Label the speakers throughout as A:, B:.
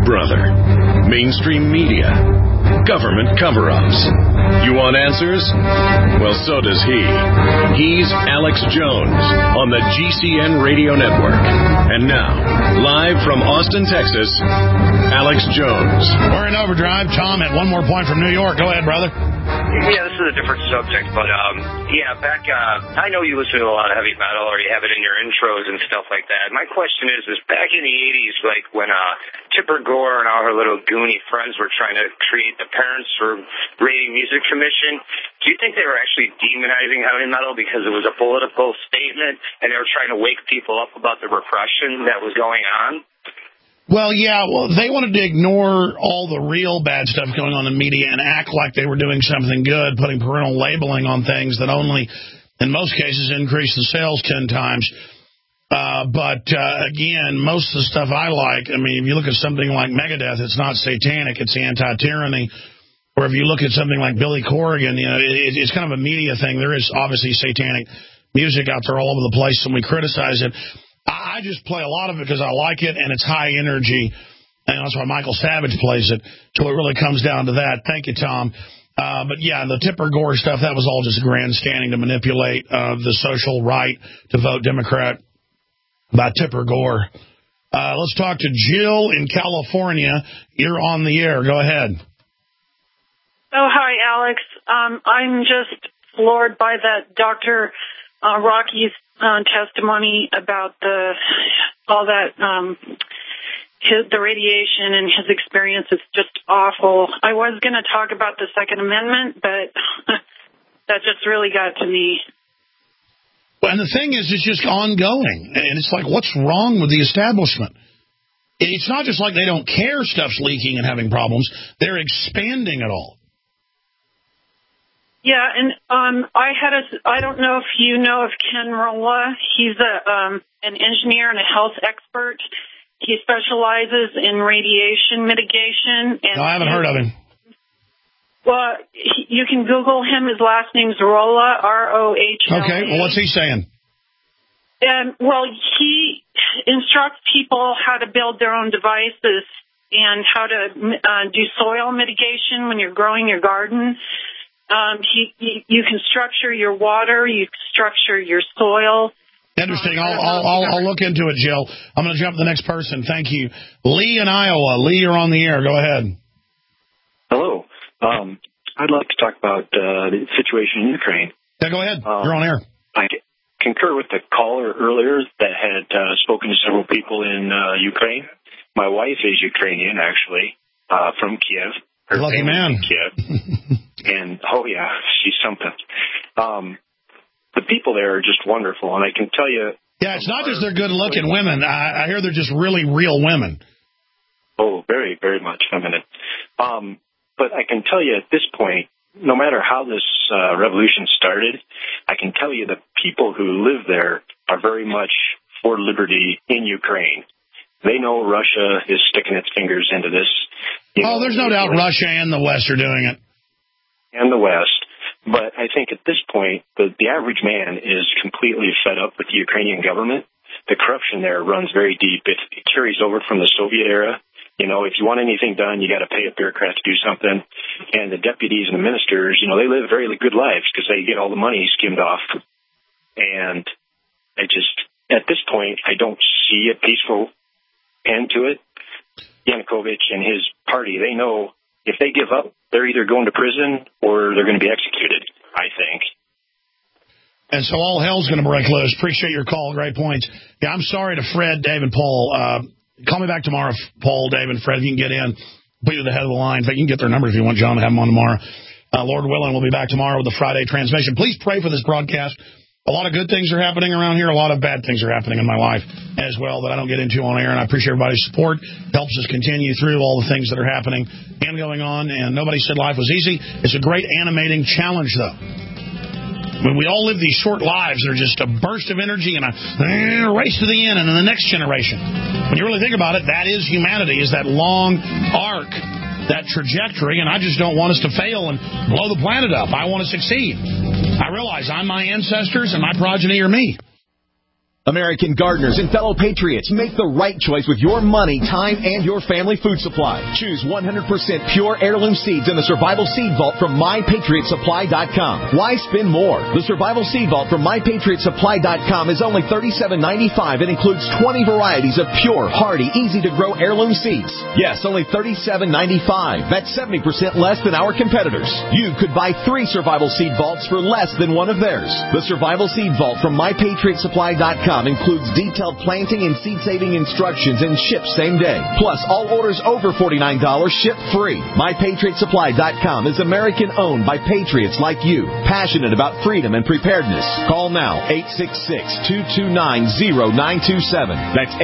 A: brother. Mainstream media. Government cover-ups. You want answers? Well, so does he. He's Alex Jones on the GCN Radio Network. And now, live from Austin, Texas, Alex Jones.
B: We're in overdrive. Tom had one more point from New York. Go ahead, brother.
C: Yeah, this is a different subject, but I know you listen to a lot of heavy metal, or you have it in your intros and stuff like that. My question is back in the 80s, like when Tipper Gore and all her little goony friends were trying to create the Parents for Rating Music Commission, do you think they were actually demonizing heavy metal because it was a political statement and they were trying to wake people up about the repression that was going on?
B: Well, yeah, they wanted to ignore all the real bad stuff going on in the media and act like they were doing something good, putting parental labeling on things that only, in most cases, increase the sales 10 times. But again, most of the stuff I like, I mean, if you look at something like Megadeth, it's not satanic, it's anti-tyranny. Or if you look at something like Billy Corgan, you know, it's kind of a media thing. There is obviously satanic music out there all over the place, and we criticize it. I just play a lot of it because I like it, and it's high energy, and that's why Michael Savage plays it. So it really comes down to that. Thank you, Tom. But, yeah, the Tipper Gore stuff, that was all just grandstanding to manipulate the social right to vote Democrat by Tipper Gore. Let's talk to Jill in California. You're on the air. Go ahead.
D: Oh, hi, Alex. I'm just floored by that Dr. Rocky's testimony about the radiation and his experience is just awful. I was going to talk about the Second Amendment, but that just really got to me.
B: Well, and the thing is, it's just ongoing. And it's like, what's wrong with the establishment? It's not just like they don't care stuff's leaking and having problems. They're expanding it all.
D: Yeah, and I don't know if you know of Ken Rolla. He's an engineer and a health expert. He specializes in radiation mitigation. And
B: no, I haven't heard of him.
D: Well, you can Google him. His last name's Rolla, R-O-H-L-A.
B: Okay, well, what's he saying?
D: Well, he instructs people how to build their own devices and how to do soil mitigation when you're growing your garden. You can structure your water, you can structure your soil.
B: Interesting. I'll look into it, Jill. I'm going to jump to the next person. Thank you. Lee in Iowa. Lee, you're on the air. Go ahead.
E: Hello. I'd like to talk about the situation in Ukraine.
B: Yeah, go ahead. You're on air.
E: I concur with the caller earlier that had spoken to several people in Ukraine. My wife is Ukrainian, actually, from Kiev. Her
B: lucky man.
E: Kiev. And, oh, yeah, she's something. The people there are just wonderful, and I can tell you...
B: Yeah, it's not just they're good-looking women. I hear they're just really real women.
E: Oh, very, very much feminine. But I can tell you at this point, no matter how this revolution started, I can tell you the people who live there are very much for liberty in Ukraine. They know Russia is sticking its fingers into this.
B: There's no doubt Russia and the West are doing it.
E: And the West. But I think at this point, the average man is completely fed up with the Ukrainian government. The corruption there runs very deep. It carries over from the Soviet era. You know, if you want anything done, you got to pay a bureaucrat to do something. And the deputies and the ministers, you know, they live very good lives because they get all the money skimmed off. And at this point, I don't see a peaceful end to it. Yanukovych and his party, they know if they give up, they're either going to prison or they're going to be executed, I think.
B: And so all hell's going to break loose. Appreciate your call. Great points. Yeah, I'm sorry to Fred, Dave, and Paul. Call me back tomorrow, Paul, Dave, and Fred. If you can get in, put you at the head of the line. In fact, you can get their number if you want, John, to have them on tomorrow. Lord willing, we'll be back tomorrow with the Friday transmission. Please pray for this broadcast. A lot of good things are happening around here. A lot of bad things are happening in my life as well that I don't get into on air, and I appreciate everybody's support. Helps us continue through all the things that are happening and going on, and nobody said life was easy. It's a great animating challenge, though. When we all live these short lives, they're just a burst of energy and a race to the end and in the next generation. When you really think about it, that is humanity, is that long arc, that trajectory, and I just don't want us to fail and blow the planet up. I want to succeed. I realize I'm my ancestors and my progeny are me.
F: American gardeners and fellow patriots, make the right choice with your money, time, and your family food supply. Choose 100% pure heirloom seeds in the Survival Seed Vault from MyPatriotSupply.com. Why spend more? The Survival Seed Vault from MyPatriotSupply.com is only $37.95 and includes 20 varieties of pure, hardy, easy-to-grow heirloom seeds. Yes, only $37.95. That's 70% less than our competitors. You could buy 3 Survival Seed Vaults for less than one of theirs. The Survival Seed Vault from MyPatriotSupply.com includes detailed planting and seed-saving instructions and ships same day. Plus, all orders over $49 ship free. MyPatriotSupply.com is American-owned by patriots like you, passionate about freedom and preparedness. Call now, 866-229-0927. That's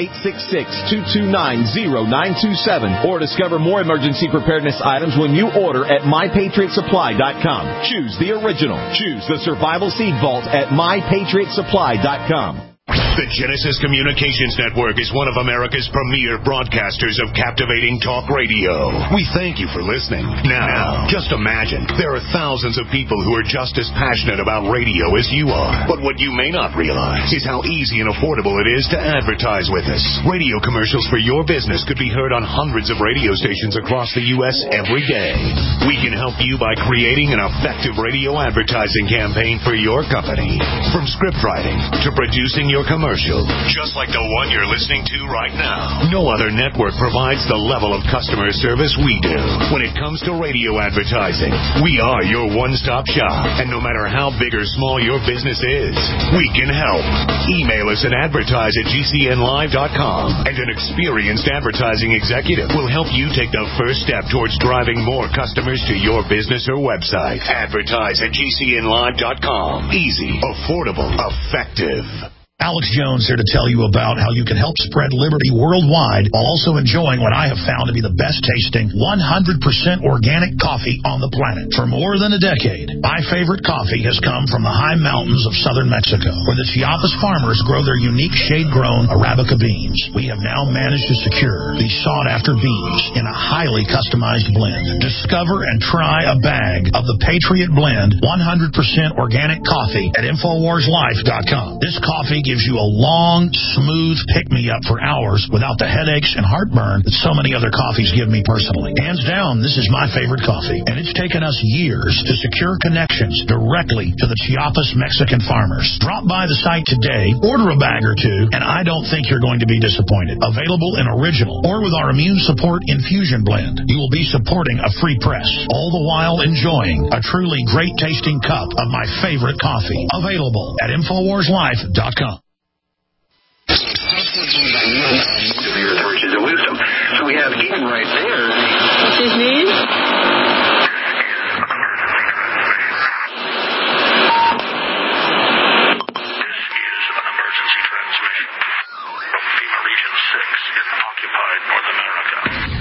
F: 866-229-0927. Or discover more emergency preparedness items when you order at MyPatriotSupply.com. Choose the original. Choose the Survival Seed Vault at MyPatriotSupply.com.
A: The Genesis Communications Network is one of America's premier broadcasters of captivating talk radio. We thank you for listening. Now, just imagine, there are thousands of people who are just as passionate about radio as you are. But what you may not realize is how easy and affordable it is to advertise with us. Radio commercials for your business could be heard on hundreds of radio stations across the U.S. every day. We can help you by creating an effective radio advertising campaign for your company. From script writing to producing your commercial, just like the one you're listening to right now. No other network provides the level of customer service we do. When it comes to radio advertising, we are your one-stop shop. And no matter how big or small your business is, we can help. Email us at advertise@gcnlive.com, and an experienced advertising executive will help you take the first step towards driving more customers to your business or website. Advertise@gcnlive.com. Easy, affordable, effective.
B: Alex Jones here to tell you about how you can help spread liberty worldwide while also enjoying what I have found to be the best tasting 100% organic coffee on the planet. For more than a decade, my favorite coffee has come from the high mountains of southern Mexico, where the Chiapas farmers grow their unique shade-grown Arabica beans. We have now managed to secure these sought-after beans in a highly customized blend. Discover and try a bag of the Patriot Blend 100% organic coffee at InfoWarsLife.com. This coffee gives you a long, smooth pick-me-up for hours without the headaches and heartburn that so many other coffees give me personally. Hands down, this is my favorite coffee, and it's taken us years to secure connections directly to the Chiapas Mexican farmers. Drop by the site today, order a bag or two, and I don't think you're going to be disappointed. Available in original or with our immune support infusion blend. You will be supporting a free press, all the while enjoying a truly great-tasting cup of my favorite coffee. Available at InfoWarsLife.com.
C: The earth riches of wisdom. So we have Eden right there.
G: What's his name?
C: This is an emergency transmission from FEMA Region 6 in occupied North America.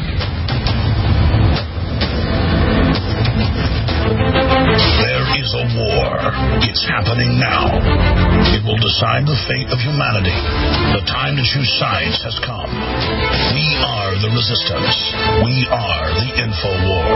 B: There is a war. It's happening now. It will decide the fate of humanity. The time to choose sides has come. We are the resistance. We are the InfoWar.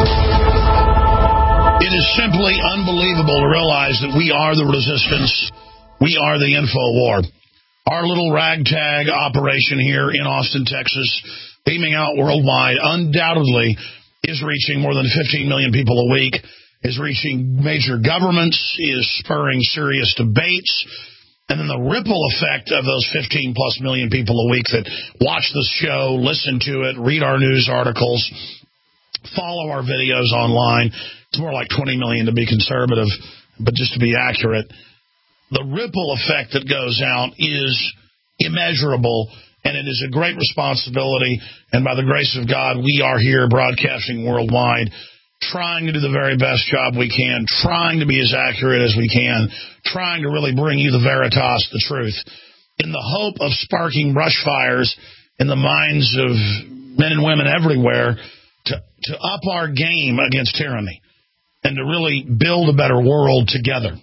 B: It is simply unbelievable to realize that we are the resistance. We are the InfoWar. Our little ragtag operation here in Austin, Texas, beaming out worldwide, undoubtedly is reaching more than 15 million people a week, is reaching major governments, is spurring serious debates, and then the ripple effect of those 15-plus million people a week that watch this show, listen to it, read our news articles, follow our videos online. It's more like 20 million to be conservative, but just to be accurate. The ripple effect that goes out is immeasurable, and it is a great responsibility. And by the grace of God, we are here broadcasting worldwide, trying to do the very best job we can, trying to be as accurate as we can, trying to really bring you the veritas, the truth, in the hope of sparking brush fires in the minds of men and women everywhere to up our game against tyranny and to really build a better world together.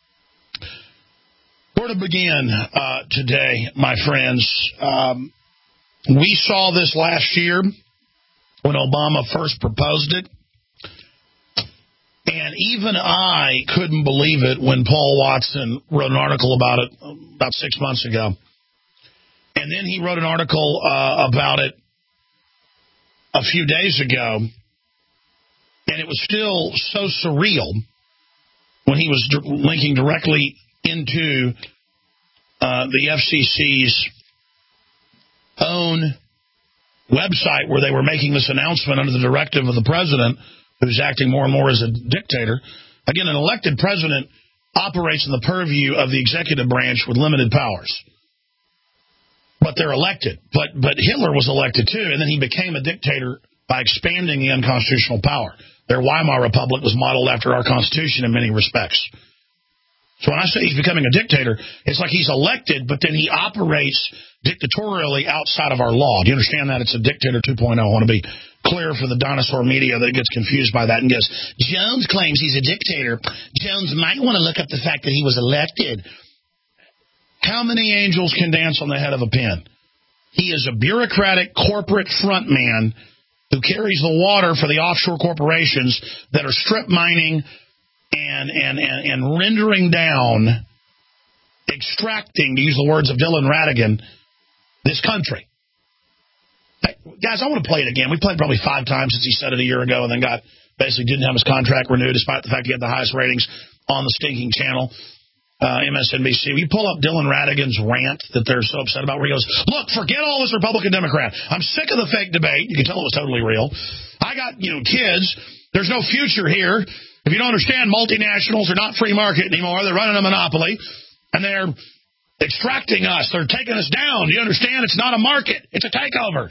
B: Where to begin today, my friends? We saw this last year when Obama first proposed it. And even I couldn't believe it when Paul Watson wrote an article about it about 6 months ago. And then he wrote an article about it a few days ago. And it was still so surreal when he was linking directly into the FCC's own website where they were making this announcement under the directive of the president, who's acting more and more as a dictator. Again, an elected president operates in the purview of the executive branch with limited powers. But they're elected. But Hitler was elected too, and then he became a dictator by expanding the unconstitutional power. Their Weimar Republic was modeled after our Constitution in many respects. So when I say he's becoming a dictator, it's like he's elected, but then he operates dictatorially outside of our law. Do you understand that? It's a dictator 2.0. I want to be clear for the dinosaur media that gets confused by that and goes, Jones claims he's a dictator. Jones might want to look up the fact that he was elected. How many angels can dance on the head of a pin? He is a bureaucratic corporate front man who carries the water for the offshore corporations that are strip mining and rendering down, extracting, to use the words of Dylan Ratigan, this country. Hey, guys, I want to play it again. We played it probably 5 times since he said it a year ago and then basically didn't have his contract renewed despite the fact he had the highest ratings on the stinking channel. MSNBC. We pull up Dylan Ratigan's rant that they're so upset about where he goes, look, forget all this Republican-Democrat. I'm sick of the fake debate. You can tell it was totally real. I got, kids. There's no future here. If you don't understand, multinationals are not free market anymore. They're running a monopoly, and they're extracting us. They're taking us down. Do you understand? It's not a market. It's a takeover.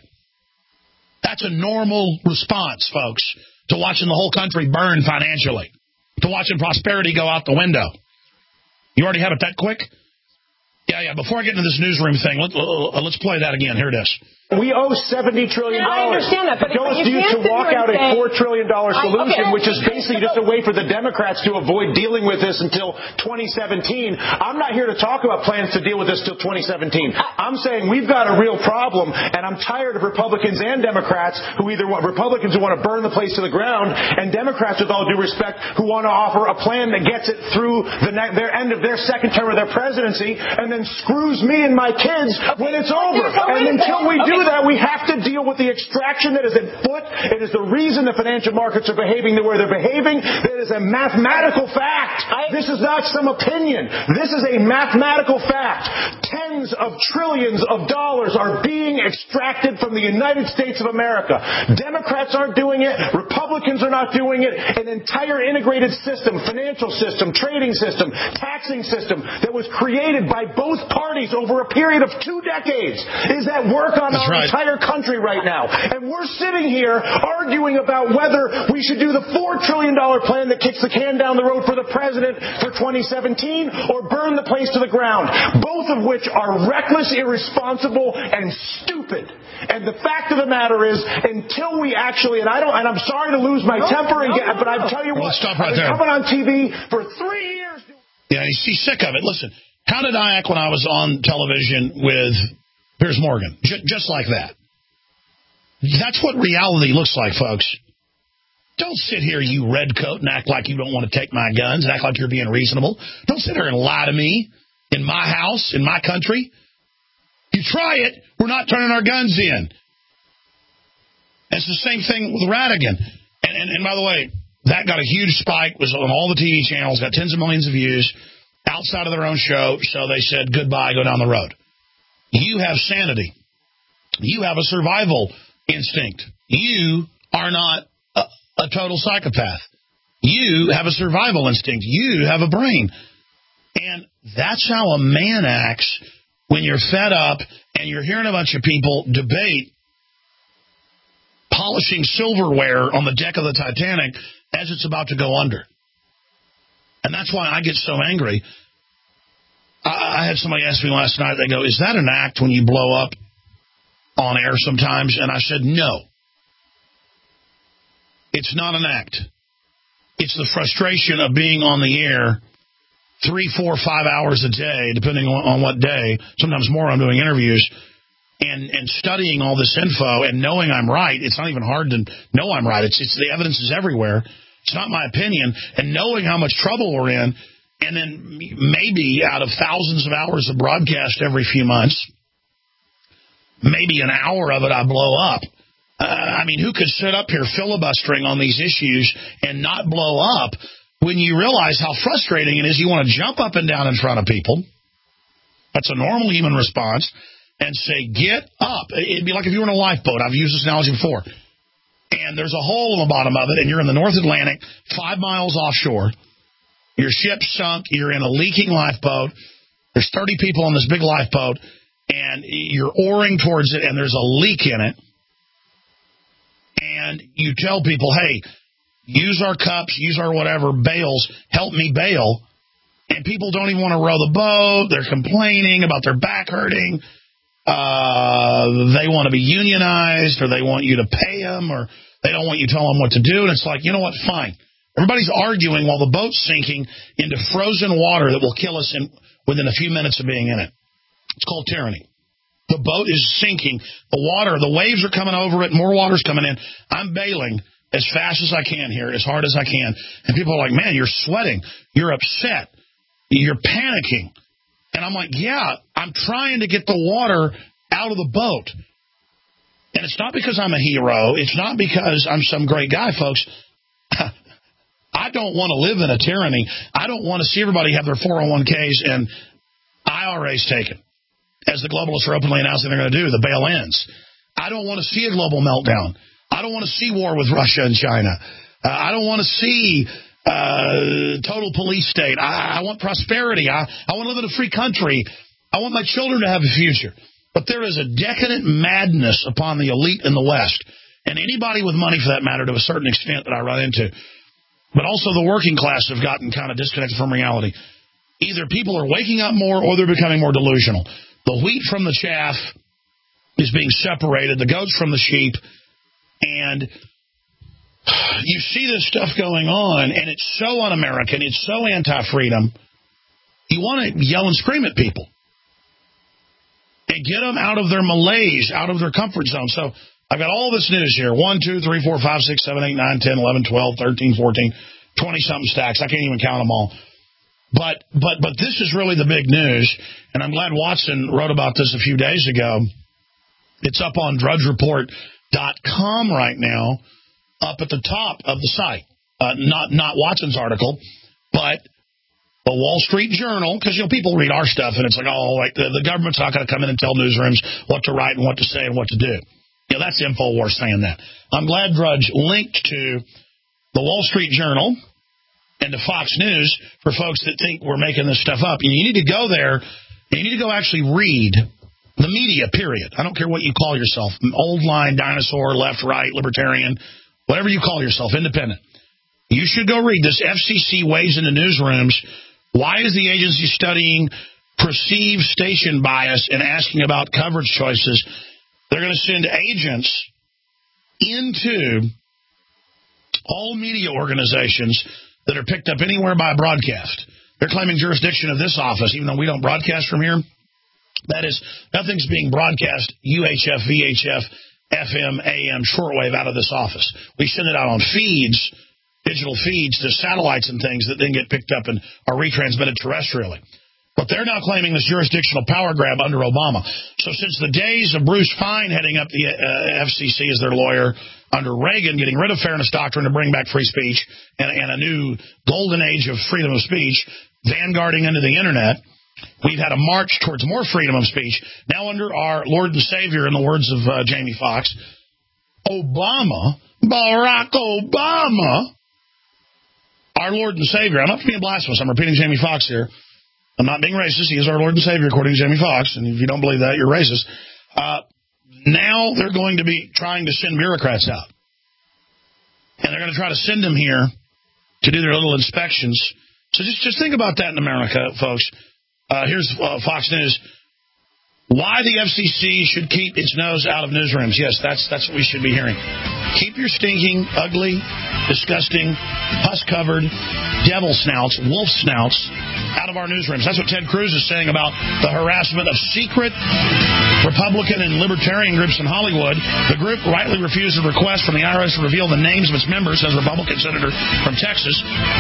B: That's a normal response, folks, to watching the whole country burn financially, to watching prosperity go out the window. You already have it that quick? Yeah. Before I get into this newsroom thing, let's play that again. Here it is.
G: We owe $70 trillion.
H: I understand that, but
G: Goes due to walk out a $4 trillion solution, which is basically just a way for the Democrats to avoid dealing with this until 2017. I'm not here to talk about plans to deal with this till 2017. I'm saying we've got a real problem, and I'm tired of Republicans and Democrats who either want Republicans who want to burn the place to the ground, and Democrats, with all due respect, who want to offer a plan that gets it through their end of their second term of their presidency, and then screws me and my kids when it's over. And until we do that, we have to deal with the extraction that is at foot. It is the reason the financial markets are behaving the way they're behaving. It is a mathematical fact. This is not some opinion. This is a mathematical fact. Tens of trillions of dollars are being extracted from the United States of America. Democrats aren't doing it. Republicans are not doing it. An entire integrated system, financial system, trading system, taxing system that was created by both parties over a period of 2 decades is at work on our entire country right now. And we're sitting here arguing about whether we should do the $4 trillion plan that kicks the can down the road for the president for 2017 or burn the place to the ground, both of which are reckless, irresponsible, and stupid. And the fact of the matter is, until we actually, and I'm sorry to lose my temper, but I tell you what, I've been coming on TV for 3 years.
B: Yeah, he's sick of it. Listen, how did I act when I was on television with Piers Morgan? Just like that. That's what reality looks like, folks. Don't sit here, you redcoat, and act like you don't want to take my guns and act like you're being reasonable. Don't sit here and lie to me in my house, in my country. You try it, we're not turning our guns in. It's the same thing with Ratigan. And by the way, that got a huge spike, was on all the TV channels, got tens of millions of views outside of their own show, so they said, goodbye, go down the road. You have sanity. You have a survival instinct. You are not a total psychopath. You have a survival instinct. You have a brain. And that's how a man acts when you're fed up and you're hearing a bunch of people debate polishing silverware on the deck of the Titanic as it's about to go under. And that's why I get so angry. I had somebody ask me last night, they go, is that an act when you blow up on air sometimes? And I said, no. It's not an act. It's the frustration of being on the air 3, 4, 5 hours a day, depending on what day, sometimes more. I'm doing interviews, and studying all this info and knowing I'm right. It's not even hard to know I'm right. It's the evidence is everywhere. It's not my opinion. And knowing how much trouble we're in, and then maybe out of thousands of hours of broadcast every few months, maybe an hour of it I blow up. I mean, who could sit up here filibustering on these issues and not blow up when you realize how frustrating it is? You want to jump up and down in front of people. That's a normal human response. And say, get up. It'd be like if you were in a lifeboat. I've used this analogy before. And there's a hole in the bottom of it, and you're in the North Atlantic, 5 miles offshore. Your ship's sunk. You're in a leaking lifeboat. There's 30 people on this big lifeboat, and you're oaring towards it, and there's a leak in it. And you tell people, hey, use our cups, use our whatever, bails, help me bail. And people don't even want to row the boat. They're complaining about their back hurting. They want to be unionized, or they want you to pay them, or they don't want you to tell them what to do. And it's like, you know what, fine. Everybody's arguing while the boat's sinking into frozen water that will kill us within a few minutes of being in it. It's called tyranny. The boat is sinking. The waves are coming over it. More water's coming in. I'm bailing as fast as I can here, as hard as I can. And people are like, man, you're sweating. You're upset. You're panicking. And I'm like, yeah, I'm trying to get the water out of the boat. And it's not because I'm a hero. It's not because I'm some great guy, folks. I don't want to live in a tyranny. I don't want to see everybody have their 401ks and IRAs taken, as the globalists are openly announcing they're going to do, the bail-ins. I don't want to see a global meltdown. I don't want to see war with Russia and China. I don't want to see total police state. I want prosperity. I want to live in a free country. I want my children to have a future. But there is a decadent madness upon the elite in the West, and anybody with money, for that matter, to a certain extent that I run into. But also the working class have gotten kind of disconnected from reality. Either people are waking up more or they're becoming more delusional. The wheat from the chaff is being separated, the goats from the sheep, and you see this stuff going on, and it's so un-American, it's so anti-freedom. You want to yell and scream at people and get them out of their malaise, out of their comfort zone. So I've got all this news here. 1, 2, 3, 4, 5, 6, 7, 8, 9, 10, 11, 12, 13, 14, 20-something stacks. I can't even count them all. But this is really the big news, and I'm glad Watson wrote about this a few days ago. It's up on drudgereport.com right now, up at the top of the site. Not Watson's article, but the Wall Street Journal, because people read our stuff, and it's like, the government's not going to come in and tell newsrooms what to write and what to say and what to do. That's InfoWars saying that. I'm glad Drudge linked to the Wall Street Journal and to Fox News for folks that think we're making this stuff up. And you need to go there, and you need to go actually read the media, period. I don't care what you call yourself, old line, dinosaur, left, right, libertarian, whatever you call yourself, independent. You should go read this. FCC weighs into newsrooms. Why is the agency studying perceived station bias and asking about coverage choices? They're going to send agents into all media organizations that are picked up anywhere by broadcast. They're claiming jurisdiction of this office, even though we don't broadcast from here. That is, nothing's being broadcast UHF, VHF, FM, AM, shortwave out of this office. We send it out on feeds, digital feeds to satellites and things that then get picked up and are retransmitted terrestrially. But they're now claiming this jurisdictional power grab under Obama. So since the days of Bruce Fein heading up the FCC as their lawyer under Reagan, getting rid of fairness doctrine to bring back free speech and a new golden age of freedom of speech, vanguarding into the Internet, we've had a march towards more freedom of speech. Now under our Lord and Savior, in the words of Jamie Foxx, Barack Obama, our Lord and Savior. I'm not being blasphemous. I'm repeating Jamie Foxx here. I'm not being racist. He is our Lord and Savior, according to Jamie Foxx. And if you don't believe that, you're racist. Now they're going to be trying to send bureaucrats out. And they're going to try to send them here to do their little inspections. So just think about that in America, folks. Here's Fox News. Why the FCC should keep its nose out of newsrooms. Yes, that's what we should be hearing. Keep your stinking, ugly, disgusting, pus-covered devil snouts, wolf snouts out of our newsrooms. That's what Ted Cruz is saying about the harassment of secret Republican and libertarian groups in Hollywood. The group rightly refused a request from the IRS to reveal the names of its members, says Republican Senator from Texas.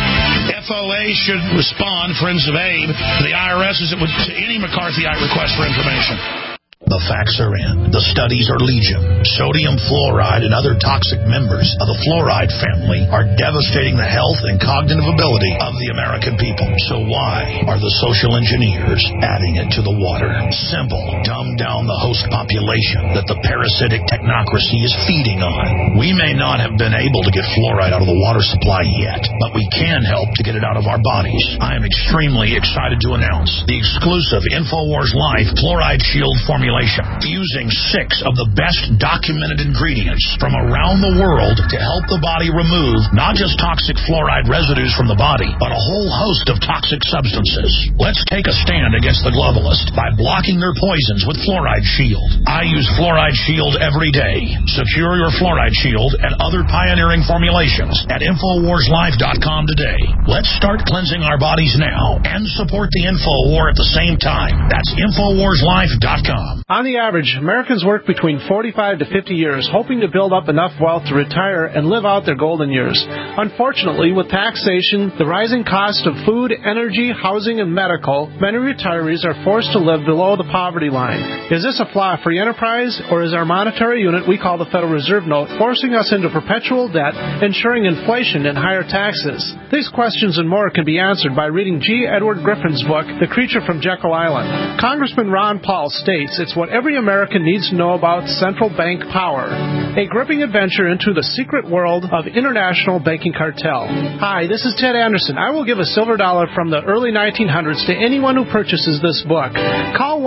B: FOA should respond, Friends of Abe, to the IRS as it would to any McCarthyite request for information. The facts are in. The studies are legion. Sodium fluoride and other toxic members of the fluoride family are devastating the health and cognitive ability of the American people. So why are the social engineers adding it to the water? Simple. Dumb down the host population that the parasitic technocracy is feeding on. We may not have been able to get fluoride out of the water supply yet, but we can help to get it out of our bodies. I am extremely excited to announce the exclusive InfoWars Life Fluoride Shield formulation, using 6 of the best documented ingredients from around the world to help the body remove not just toxic fluoride residues from the body, but a whole host of toxic substances. Let's take a stand against the globalists by blocking their poisons with Fluoride Shield. I use Fluoride Shield every day. Secure your Fluoride Shield and other pioneering formulations at InfoWarsLife.com today. Let's start cleansing our bodies now and support the Info War at the same time. That's InfoWarsLife.com.
H: On the average, Americans work between 45 to 50 years hoping to build up enough wealth to retire and live out their golden years. Unfortunately, with taxation, the rising cost of food, energy, housing, and medical, many retirees are forced to live below the poverty line. Is this a flaw free enterprise, or is our monetary unit we call the Federal Reserve Note forcing us into perpetual debt, ensuring inflation and higher taxes? These questions and more can be answered by reading G. Edward Griffin's book, The Creature from Jekyll Island. Congressman Ron Paul states it's what every American needs to know about central bank power. A gripping adventure into the secret world of international banking cartel. Hi, this is Ted Anderson. I will give a silver dollar from the early 1900s to anyone who purchases this book. Call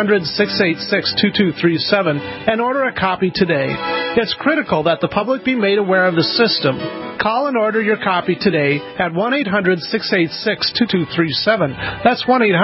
H: 1-800-686-2237 and order a copy today. It's critical that the public be made aware of the system. Call and order your copy today at 1-800-686-2237. That's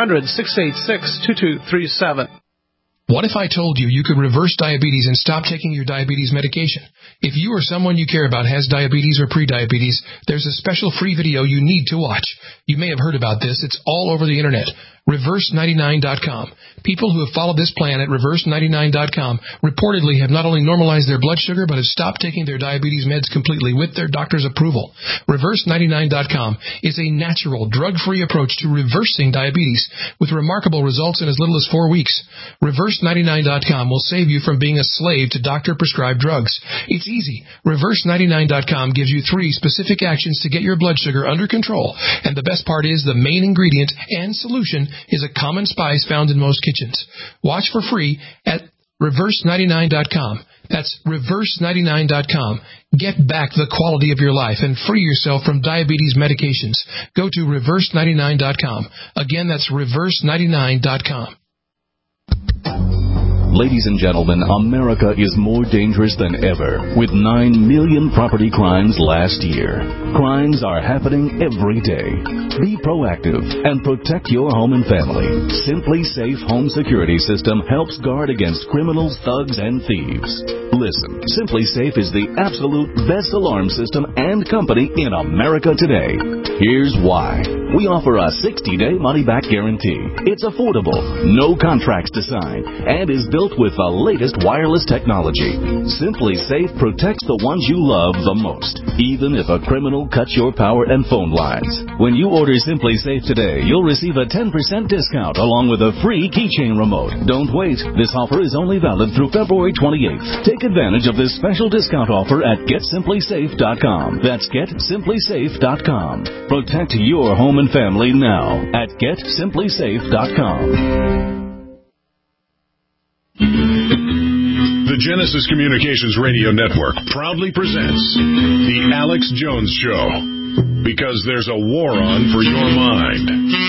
H: 1-800-686-2237.
I: What if I told you you could reverse diabetes and stop taking your diabetes medication? If you or someone you care about has diabetes or prediabetes, there's a special free video you need to watch. You may have heard about this. It's all over the Internet. Reverse99.com. People who have followed this plan at Reverse99.com reportedly have not only normalized their blood sugar, but have stopped taking their diabetes meds completely with their doctor's approval. Reverse99.com is a natural, drug-free approach to reversing diabetes with remarkable results in as little as 4 weeks. Reverse99.com will save you from being a slave to doctor-prescribed drugs. It's easy. Reverse99.com gives you 3 specific actions to get your blood sugar under control. And the best part is the main ingredient and solution is a common spice found in most kitchens. Watch for free at Reverse99.com. That's Reverse99.com. Get back the quality of your life and free yourself from diabetes medications. Go to Reverse99.com. Again, that's Reverse99.com.
J: Ladies and gentlemen, America is more dangerous than ever, with 9 million property crimes last year. Crimes are happening every day. Be proactive and protect your home and family. Simply Safe Home Security System helps guard against criminals, thugs, and thieves. Listen, Simply Safe is the absolute best alarm system and company in America today. Here's why. We offer a 60-day money-back guarantee. It's affordable, no contracts to sign, and is built with the latest wireless technology. Simply Safe protects the ones you love the most, even if a criminal cuts your power and phone lines. When you order Simply Safe today, you'll receive a 10% discount along with a free keychain remote. Don't wait. This offer is only valid through February 28th. Take advantage of this special discount offer at GetSimplySafe.com. That's GetSimplySafe.com. Protect your home and family now at GetSimplySafe.com.
A: The Genesis Communications Radio Network proudly presents The Alex Jones Show, because there's a war on for your mind.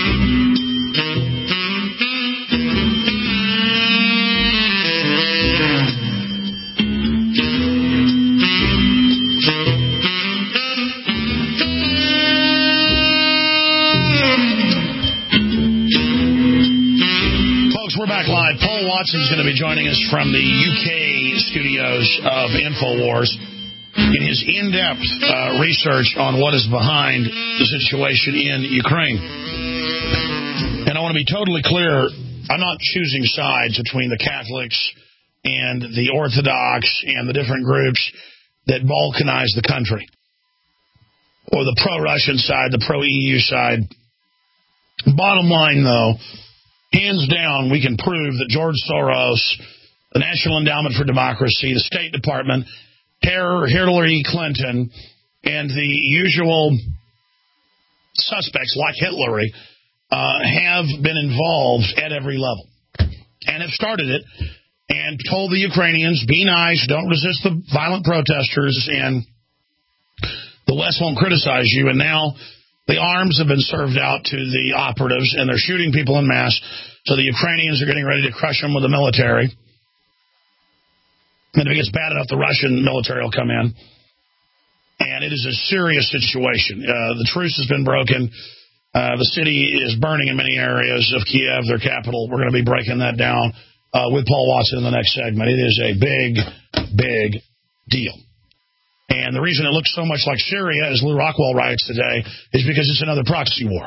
B: Watson's going to be joining us from the UK studios of InfoWars in his in-depth research on what is behind the situation in Ukraine. want to be totally clear. I'm not choosing sides between the Catholics and the Orthodox and the different groups that balkanize the country, or the pro-Russian side, the pro-EU side. Bottom line, though, hands down, we can prove that George Soros, the National Endowment for Democracy, the State Department, Hillary Clinton, and the usual suspects like Hillary have been involved at every level and have started it and told the Ukrainians, be nice, don't resist the violent protesters, and the West won't criticize you. And now the arms have been served out to the operatives, and they're shooting people en masse. So the Ukrainians are getting ready to crush them with the military. And if it gets bad enough, the Russian military will come in. And it is a serious situation. The truce has been broken. The city is burning in many areas of Kiev, their capital. We're going to be breaking that down with Paul Watson in the next segment. It is a big, big deal. And the reason it looks so much like Syria, as Lou Rockwell writes today, is because it's another proxy war.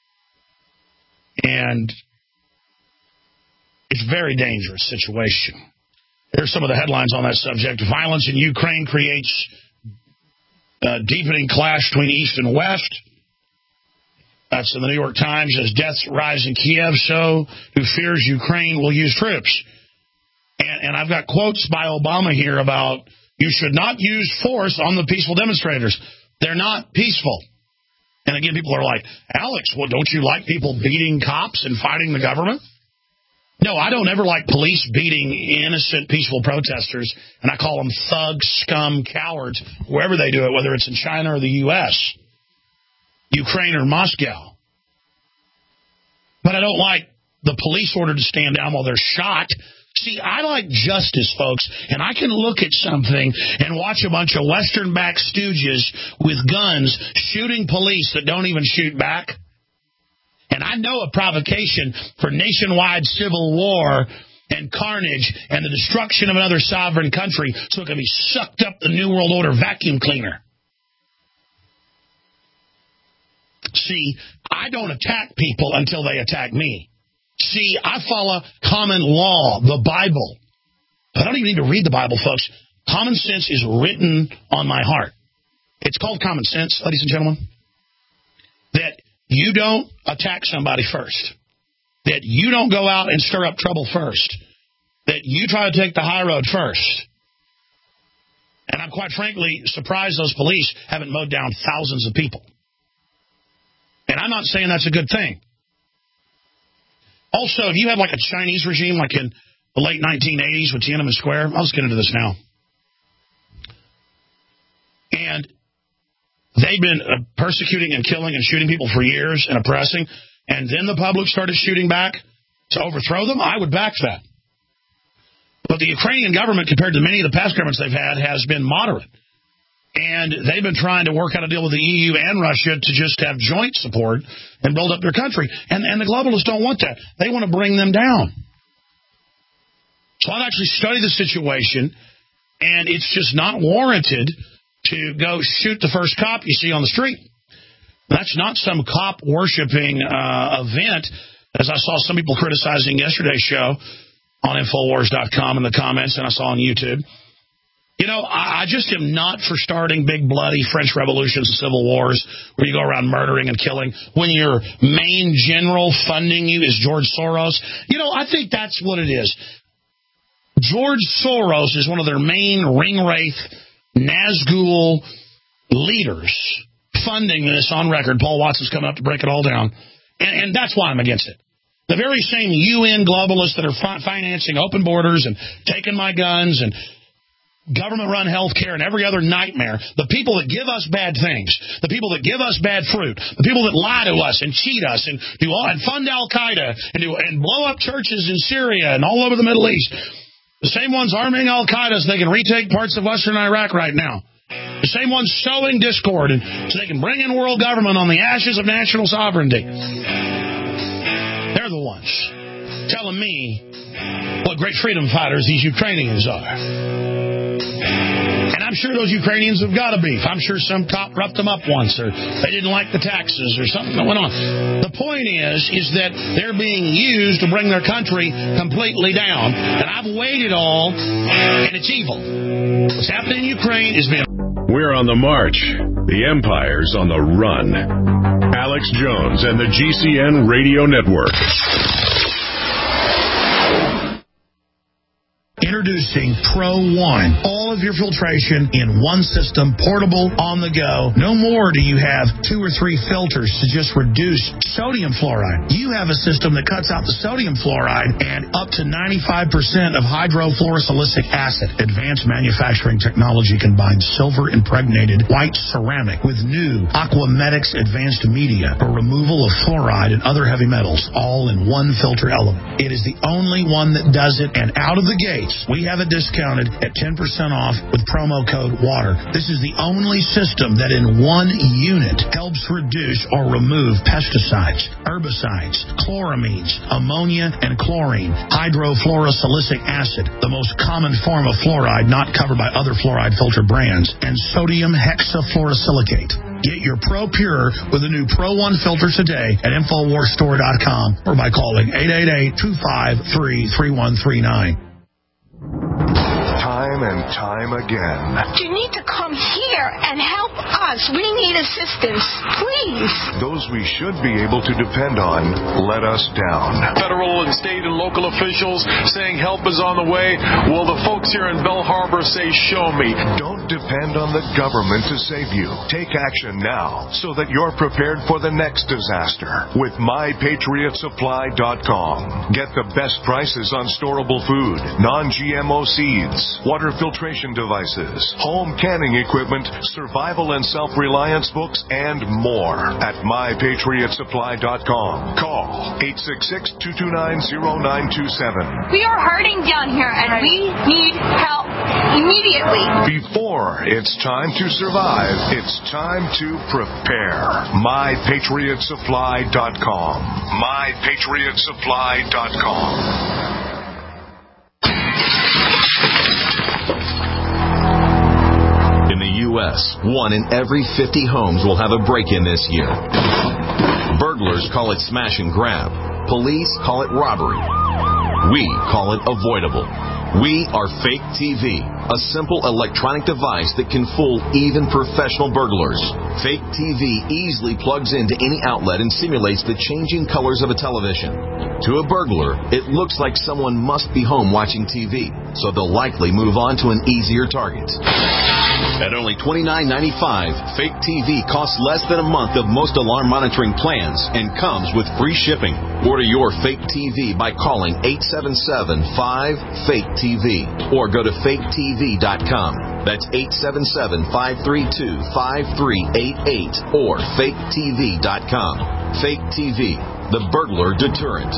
B: And it's a very dangerous situation. Here's some of the headlines on that subject. Violence in Ukraine creates a deepening clash between East and West. That's in the New York Times. As deaths rise in Kiev, so who fears Ukraine will use troops. And I've got quotes by Obama here about you should not use force on the peaceful demonstrators. They're not peaceful. And again, people are like, Alex, well, don't you like people beating cops and fighting the government? No, I don't ever like police beating innocent, peaceful protesters, and I call them thugs, scum, cowards, wherever they do it, whether it's in China or the U.S., Ukraine or Moscow. But I don't like the police order to stand down while they're shot. See, I like justice, folks, and I can look at something and watch a bunch of Western-backed stooges with guns shooting police that don't even shoot back. And I know a provocation for nationwide civil war and carnage and the destruction of another sovereign country so it can be sucked up the New World Order vacuum cleaner. See, I don't attack people until they attack me. See, I follow common law, the Bible. I don't even need to read the Bible, folks. Common sense is written on my heart. It's called common sense, ladies and gentlemen. That you don't attack somebody first. That you don't go out and stir up trouble first. That you try to take the high road first. And I'm quite frankly surprised those police haven't mowed down thousands of people. And I'm not saying that's a good thing. Also, if you had like a Chinese regime like in the late 1980s with Tiananmen Square, I'll just get into this now. And they've been persecuting and killing and shooting people for years and oppressing, and then the public started shooting back to overthrow them, I would back that. But the Ukrainian government, compared to many of the past governments they've had, has been moderate. And they've been trying to work out a deal with the EU and Russia to just have joint support and build up their country. And the globalists don't want that. They want to bring them down. So I've actually studied the situation, and it's just not warranted to go shoot the first cop you see on the street. That's not some cop-worshipping event, as I saw some people criticizing yesterday's show on Infowars.com in the comments, and I saw on YouTube. You know, I just am not for starting big, bloody French revolutions and civil wars where you go around murdering and killing when your main general funding you is George Soros. You know, I think that's what it is. George Soros is one of their main ring-wraith, Nazgul leaders funding this on record. Paul Watson's coming up to break it all down. And that's why I'm against it. The very same UN globalists that are financing open borders and taking my guns and government-run health care and every other nightmare, the people that give us bad things, the people that give us bad fruit, the people that lie to us and cheat us and do all and fund Al-Qaeda and blow up churches in Syria and all over the Middle East, the same ones arming Al-Qaeda so they can retake parts of western Iraq right now, the same ones sowing discord so they can bring in world government on the ashes of national sovereignty. They're the ones telling me what great freedom fighters these Ukrainians are. And I'm sure those Ukrainians have got a beef. I'm sure some cop roughed them up once, or they didn't like the taxes, or something that went on. The point is that they're being used to bring their country completely down. And I've weighed it all, and it's evil. What's happening in Ukraine is being...
A: We're on the march. The empire's on the run. Alex Jones and the GCN Radio Network.
B: Introducing Pro One. All of your filtration in one system, portable, on the go. No more do you have 2 or 3 filters to just reduce sodium fluoride. You have a system that cuts out the sodium fluoride and up to 95% of hydrofluorosilicic acid. Advanced manufacturing technology combines silver-impregnated white ceramic with new Aquamedics advanced media for removal of fluoride and other heavy metals, all in one filter element. It is the only one that does it, and out of the gates, we have it discounted at 10% off with promo code WATER. This is the only system that in one unit helps reduce or remove pesticides, herbicides, chloramines, ammonia, and chlorine, hydrofluorosilicic acid, the most common form of fluoride not covered by other fluoride filter brands, and sodium hexafluorosilicate. Get your Pro Pure with the new Pro One filter today at InfoWarsStore.com or by calling 888-253-3139.
K: Time and time again.
L: You need to come here and help us. We need assistance, please.
K: Those we should be able to depend on let us down.
M: Federal and state and local officials saying help is on the way. Well, the folks here in Bell Harbor say, show me.
K: Don't depend on the government to save you. Take action now so that you're prepared for the next disaster with MyPatriotSupply.com. Get the best prices on storable food, non-GMO seeds, water filtration devices, home canning equipment, survival and self-reliance books, and more at MyPatriotSupply.com. Call 866-229-0927.
L: We are hurting down here, and we need help immediately.
K: Before it's time to survive, it's time to prepare. MyPatriotSupply.com. MyPatriotSupply.com.
N: In the U.S., 1 in every 50 homes will have a break-in this year. Burglars call it smash and grab. Police call it robbery. We call it avoidable. We are Fake TV, a simple electronic device that can fool even professional burglars. Fake TV easily plugs into any outlet and simulates the changing colors of a television. To a burglar, it looks like someone must be home watching TV, so they'll likely move on to an easier target. At only $29.95, Fake TV costs less than a month of most alarm monitoring plans and comes with free shipping. Order your Fake TV by calling 877-5-FAKE-TV or go to faketv.com. That's 877-532-5388 or faketv.com. Fake TV, the burglar deterrent.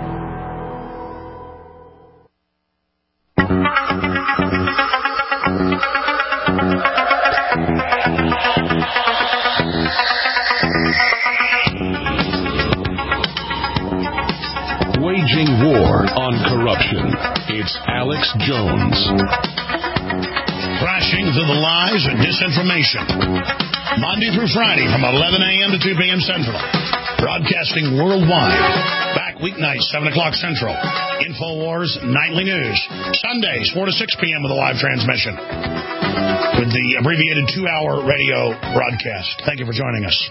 A: Waging war on corruption. It's Alex Jones.
B: Crashing through the lies and disinformation. Monday through Friday from 11 a.m. to 2 p.m. Central. Broadcasting worldwide. Back weeknights, 7 o'clock Central. InfoWars Nightly News. Sundays, 4 to 6 p.m. with a live transmission. With the abbreviated 2-hour radio broadcast. Thank you for joining us.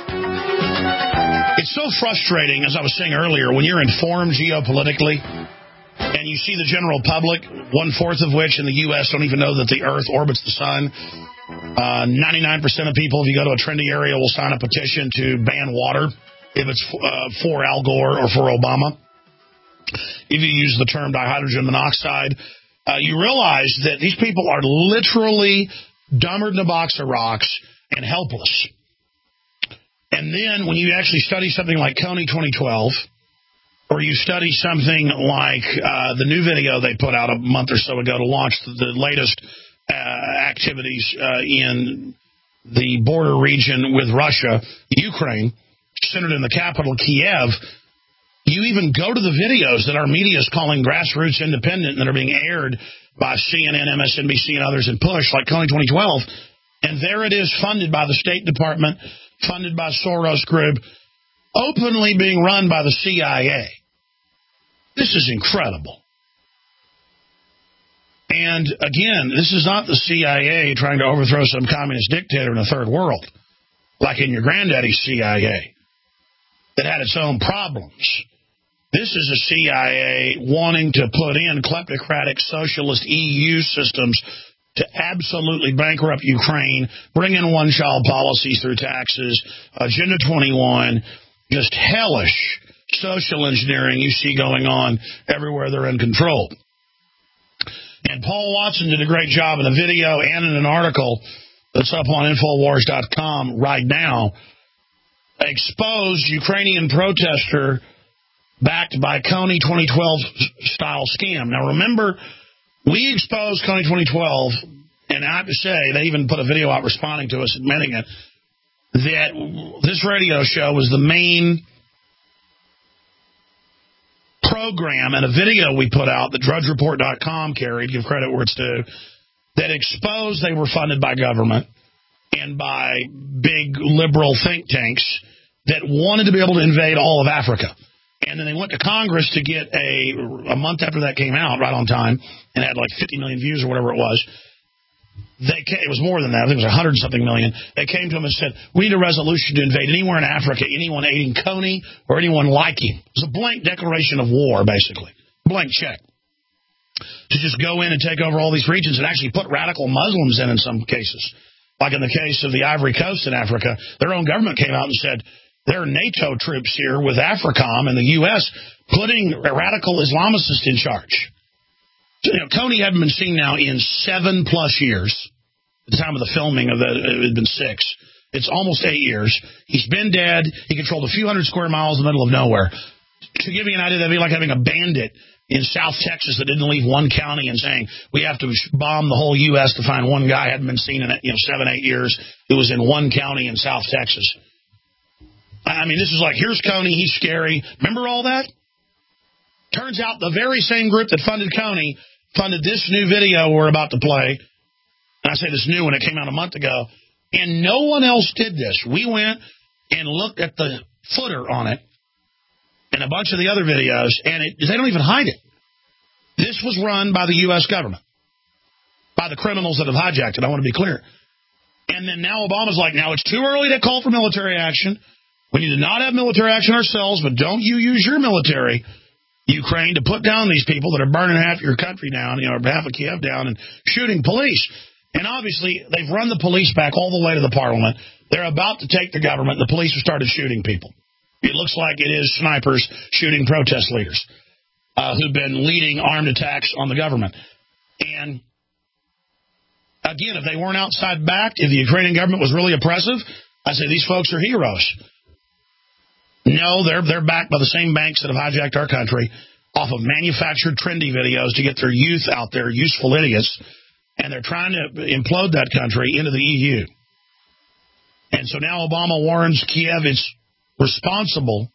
B: It's so frustrating, as I was saying earlier, when you're informed geopolitically and you see the general public, 1/4 of which in the U.S. don't even know that the Earth orbits the sun. 99% of people, if you go to a trendy area, will sign a petition to ban water if it's for Al Gore or for Obama. If you use the term dihydrogen monoxide, you realize that these people are literally dumber than a box of rocks and helpless. And then when you actually study something like Kony 2012, or you study something like the new video they put out a month or so ago to launch the latest activities in the border region with Russia, Ukraine, centered in the capital, Kiev, You even go to the videos that our media is calling grassroots independent that are being aired by CNN, MSNBC, and others in push, like Kony 2012, and there it is, funded by the State Department, funded by Soros Group, openly being run by the CIA. This is incredible. And again, this is not the CIA trying to overthrow some communist dictator in a third world, like in your granddaddy's CIA, that had its own problems. This is a CIA wanting to put in kleptocratic socialist EU systems to absolutely bankrupt Ukraine, bring in one-child policies through taxes, Agenda 21, just hellish social engineering you see going on everywhere they're in control. And Paul Watson did a great job in a video and in an article that's up on Infowars.com right now, exposed Ukrainian protester backed by Kony 2012 style scam. Now remember, we exposed Kony 2012, and I have to say, they even put a video out responding to us, admitting it, that this radio show was the main program and a video we put out that DrudgeReport.com carried, give credit where it's due, that exposed they were funded by government and by big liberal think tanks that wanted to be able to invade all of Africa. And then they went to Congress to get a month after that came out, right on time, and had like 50 million views or whatever it was. It was more than that. I think it was 100-something million. They came to him and said, we need a resolution to invade anywhere in Africa, anyone aiding Kony or anyone like him. It was a blank declaration of war, basically. Blank check. To just go in and take over all these regions and actually put radical Muslims in some cases. Like in the case of the Ivory Coast in Africa, their own government came out and said, there are NATO troops here with AFRICOM and the U.S. putting a radical Islamicists in charge. Kony hadn't been seen now in 7+ years. At the time of the filming of it had been 6. It's almost 8 years. He's been dead. He controlled a few hundred square miles in the middle of nowhere. To give you an idea, that'd be like having a bandit in South Texas that didn't leave one county and saying, we have to bomb the whole U.S. to find one guy hadn't been seen in 7-8 years who was in one county in South Texas. I mean, this is like, here's Kony, he's scary. Remember all that? Turns out the very same group that funded Kony funded this new video we're about to play. And I say this new when it came out a month ago. And no one else did this. We went and looked at the footer on it and a bunch of the other videos, and they don't even hide it. This was run by the U.S. government, by the criminals that have hijacked it. I want to be clear. And then now Obama's like, now it's too early to call for military action. We need to not have military action ourselves, but don't you use your military, Ukraine, to put down these people that are burning half your country down, half of Kiev down and shooting police. And obviously, they've run the police back all the way to the parliament. They're about to take the government. The police have started shooting people. It looks like it is snipers shooting protest leaders who've been leading armed attacks on the government. And again, if they weren't outside backed, if the Ukrainian government was really oppressive, I say these folks are heroes. No, they're backed by the same banks that have hijacked our country off of manufactured trendy videos to get their youth out there, useful idiots, and they're trying to implode that country into the EU. And so now Obama warns Kiev is responsible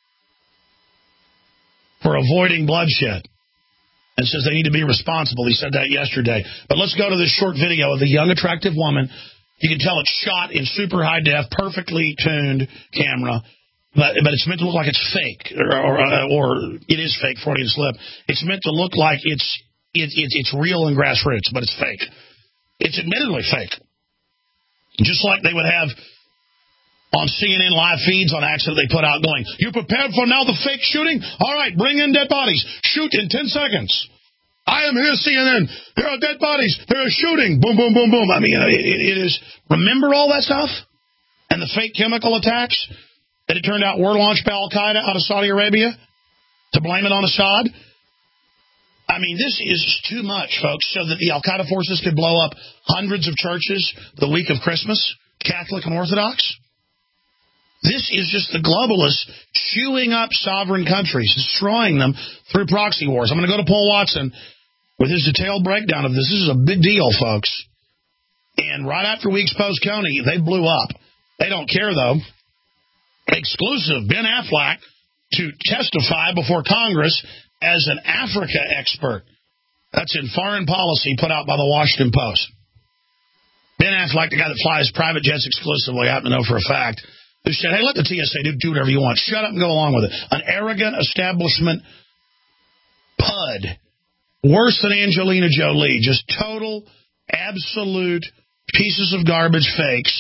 B: for avoiding bloodshed and says they need to be responsible. He said that yesterday. But let's go to this short video of the young, attractive woman. You can tell it's shot in super high def, perfectly tuned camera. But it's meant to look like it's fake, or it is fake, Freudian slip. It's meant to look like it's real and grassroots, but it's fake. It's admittedly fake. Just like they would have on CNN live feeds on accident they put out going, you prepared for now the fake shooting? All right, bring in dead bodies. Shoot in 10 seconds. I am here, CNN. There are dead bodies. There is shooting. Boom, boom, boom, boom. I mean, it is. Remember all that stuff? And the fake chemical attacks that it turned out were launched by Al-Qaeda out of Saudi Arabia to blame it on Assad? I mean, this is too much, folks, so that the Al-Qaeda forces could blow up hundreds of churches the week of Christmas, Catholic and Orthodox. This is just the globalists chewing up sovereign countries, destroying them through proxy wars. I'm going to go to Paul Watson with his detailed breakdown of this. This is a big deal, folks. And right after we exposed Kony, they blew up. They don't care, though. Exclusive. Ben Affleck to testify before Congress as an Africa expert. That's in Foreign Policy, put out by the Washington Post. Ben Affleck, the guy that flies private jets exclusively, I happen to know for a fact, who said, hey, let the TSA do whatever you want. Shut up and go along with it. An arrogant establishment pud. Worse than Angelina Jolie. Just total, absolute pieces of garbage fakes.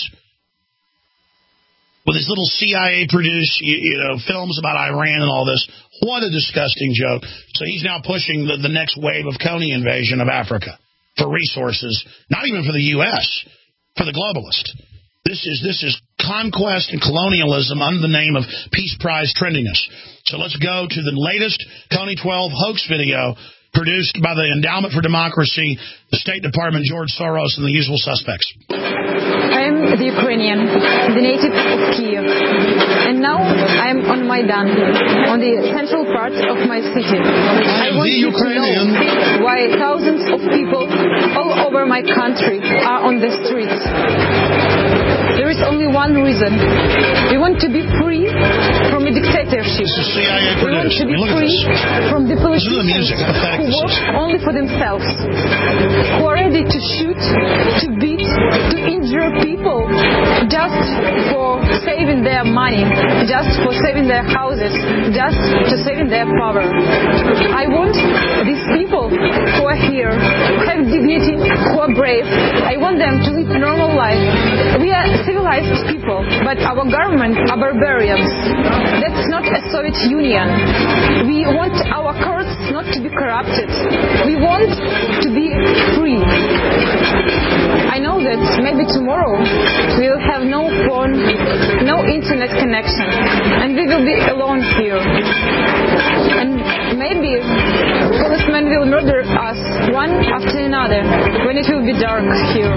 B: With his little CIA-produced, films about Iran and all this. What a disgusting joke. So he's now pushing the next wave of Coney invasion of Africa for resources, not even for the U.S., for the globalist. This is conquest and colonialism under the name of Peace Prize trendiness. So let's go to the latest Coney 12 hoax video produced by the Endowment for Democracy, the State Department, George Soros, and the usual suspects.
O: I'm the Ukrainian, the native of Kiev, and now I'm on Maidan, on the central part of my city. I want you to know why thousands of people all over my country are on the streets. There is only one reason. We want to be free from a dictatorship.
B: CIA
O: we want to be free from the politicians who work only for themselves, who are ready to shoot, to beat, to injure people just for saving their money, just for saving their houses, just to saving their power. I want these people who are here, who have dignity, who are brave, I want them to live a normal life. We are civilized people, but our government are barbarians. That's not a Soviet Union. We want our courts not to be corrupted. We want to be free. I know that maybe tomorrow we will have no phone, no internet connection, and we will be alone here. And maybe policemen will murder us one after another when it will be dark here.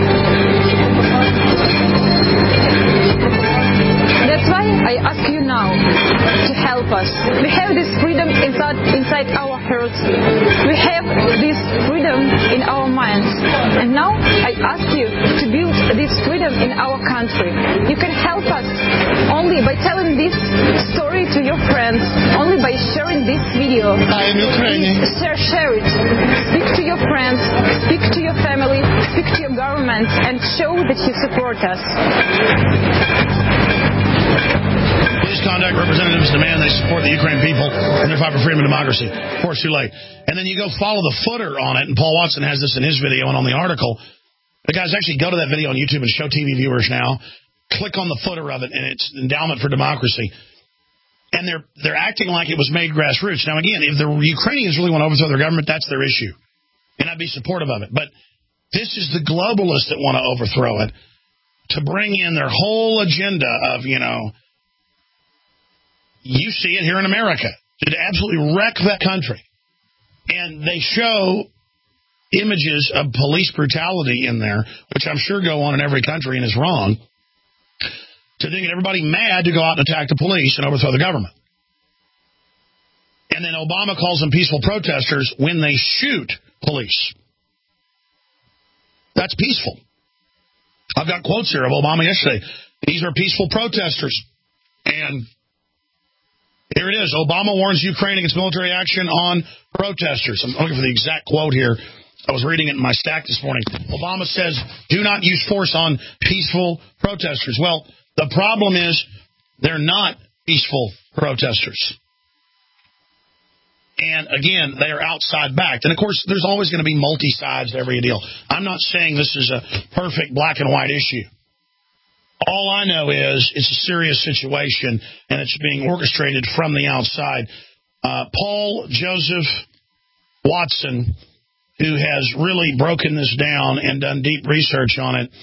O: That's why I ask you now to help us. We have this freedom inside our hearts. We have this freedom in our minds. And now I ask you to build this freedom in our country. You can help us only by telling this story to your friends, only by sharing this video. Please share it. Speak to your friends, speak to your family, speak to your government, and show that you support us.
B: Please contact representatives demand they support the Ukraine people and their fight for freedom and democracy. Before it's too late. And then you go follow the footer on it, and Paul Watson has this in his video and on the article. The guys actually go to that video on YouTube and show TV viewers now. Click on the footer of it, and it's Endowment for Democracy. And they're acting like it was made grassroots. Now, again, if the Ukrainians really want to overthrow their government, that's their issue. And I'd be supportive of it. But this is the globalists that want to overthrow it to bring in their whole agenda of, you see it here in America, to absolutely wreck that country. And they show images of police brutality in there, which I'm sure go on in every country and is wrong, to then get everybody mad to go out and attack the police and overthrow the government. And then Obama calls them peaceful protesters when they shoot police. That's peaceful. I've got quotes here of Obama yesterday. These are peaceful protesters. And here it is. Obama warns Ukraine against military action on protesters. I'm looking for the exact quote here. I was reading it in my stack this morning. Obama says, do not use force on peaceful protesters. Well, the problem is they're not peaceful protesters. And, again, they are outside-backed. And, of course, there's always going to be multi-sides to every deal. I'm not saying this is a perfect black and white issue. All I know is it's a serious situation, and it's being orchestrated from the outside. Paul Joseph Watson, who has really broken this down and done deep research on it,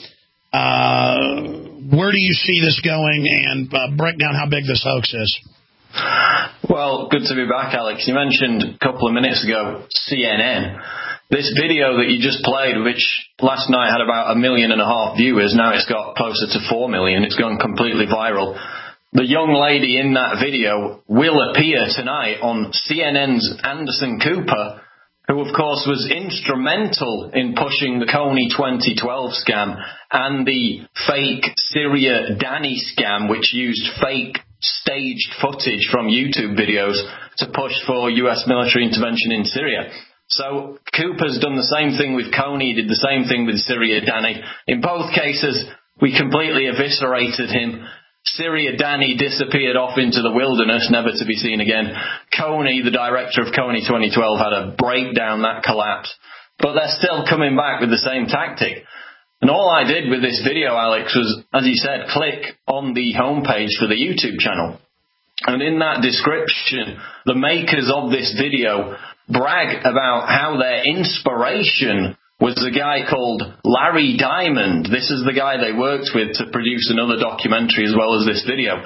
B: where do you see this going, and break down how big this hoax is?
P: Well, good to be back, Alex. You mentioned a couple of minutes ago CNN. This video that you just played, which last night had about 1.5 million viewers, now it's got closer to 4 million. It's gone completely viral. The young lady in that video will appear tonight on CNN's Anderson Cooper, who, of course, was instrumental in pushing the Coney 2012 scam and the fake Syria Danny scam, which used fake staged footage from YouTube videos to push for U.S. military intervention in Syria. So Cooper's done the same thing with Coney, did the same thing with Syria Danny. In both cases, we completely eviscerated him. Syria Danny disappeared off into the wilderness, never to be seen again. Coney, the director of Coney 2012, had a breakdown, that collapsed. But they're still coming back with the same tactic. And all I did with this video, Alex, was, as you said, click on the homepage for the YouTube channel. And in that description, the makers of this video brag about how their inspiration was a guy called Larry Diamond. This is the guy they worked with to produce another documentary as well as this video.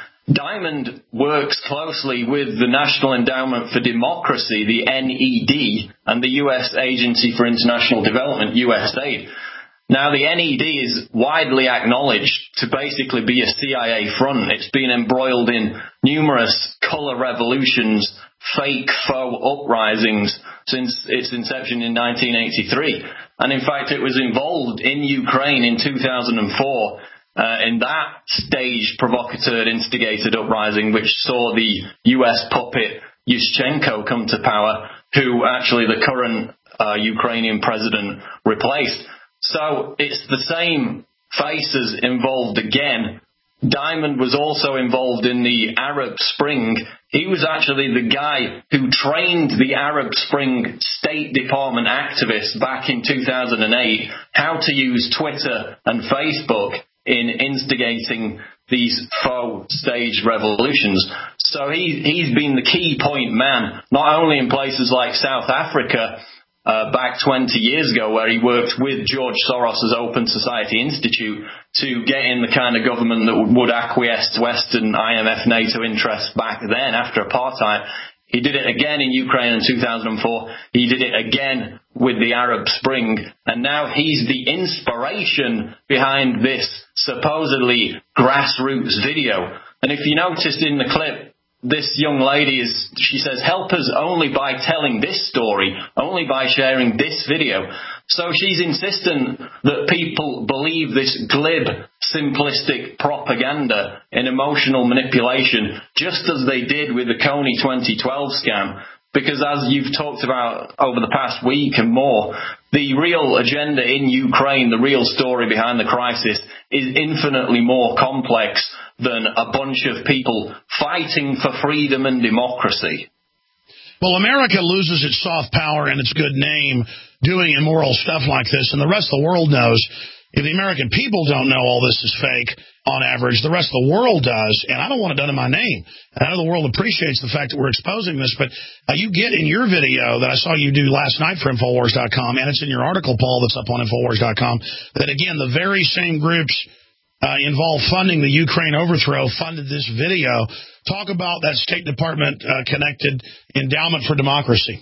P: Diamond works closely with the National Endowment for Democracy, the NED, and the U.S. Agency for International Development, USAID. Now, the NED is widely acknowledged to basically be a CIA front. It's been embroiled in numerous color revolutions, fake faux uprisings since its inception in 1983. And in fact, it was involved in Ukraine in 2004 in that staged, provocateur, instigated uprising, which saw the US puppet Yushchenko come to power, who actually the current Ukrainian president replaced. So it's the same faces involved again. Diamond was also involved in the Arab Spring. He was actually the guy who trained the Arab Spring State Department activists back in 2008 how to use Twitter and Facebook in instigating these faux staged revolutions. So he's been the key point man, not only in places like South Africa, back 20 years ago, where he worked with George Soros' Open Society Institute to get in the kind of government that would acquiesce to Western IMF, NATO interests back then after apartheid. He did it again in Ukraine in 2004. He did it again with the Arab Spring. And now he's the inspiration behind this supposedly grassroots video. And if you noticed in the clip, this young lady she says, help us only by telling this story, only by sharing this video. So she's insistent that people believe this glib, simplistic propaganda and emotional manipulation, just as they did with the Coney 2012 scam. Because as you've talked about over the past week and more, the real agenda in Ukraine, the real story behind the crisis, is infinitely more complex than a bunch of people fighting for freedom and democracy.
B: Well, America loses its soft power and its good name doing immoral stuff like this, and the rest of the world knows. If the American people don't know all this is fake, on average, the rest of the world does, and I don't want it done in my name. I know the world appreciates the fact that we're exposing this, but you get in your video that I saw you do last night for Infowars.com, and it's in your article, Paul, that's up on Infowars.com, that, again, the very same groups involved funding the Ukraine overthrow funded this video. Talk about that State Department-connected Endowment for Democracy.